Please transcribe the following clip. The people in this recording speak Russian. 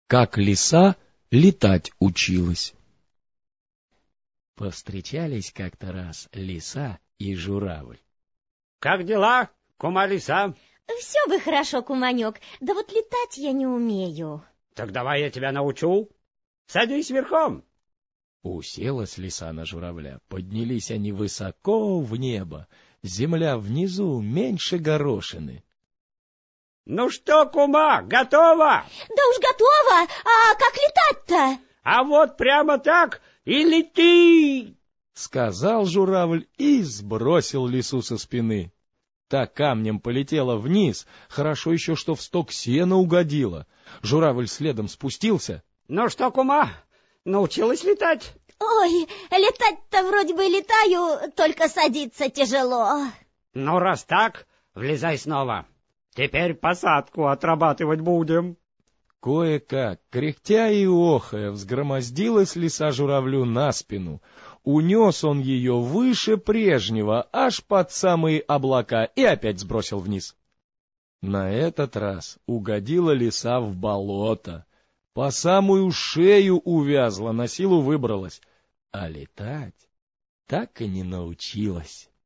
как лиса летать училась. Повстречались как-то раз лиса и журавль. — Как дела, кума лиса? — Все бы хорошо, куманек, да вот летать я не умею. — Так давай я тебя научу. Садись верхом. Уселась лиса на журавля, поднялись они высоко в небо, земля внизу меньше горошины. — Ну что, кума, готова? — Да уж готова, а как летать-то? — А вот прямо так и лети! — сказал журавль и сбросил лису со спины. Та камнем полетела вниз, хорошо еще, что в сток сена угодила. Журавль следом спустился. — Ну что, кума, научилась летать? — Ой, летать-то вроде бы летаю, только садиться тяжело. — Ну, раз так, влезай снова. Теперь посадку отрабатывать будем. Кое-как, кряхтя и охая, взгромоздилась лиса журавлю на спину. Унес он ее выше прежнего, аж под самые облака, и опять сбросил вниз. На этот раз угодила лиса в болото. По самую шею увязла, на силу выбралась, а летать так и не научилась.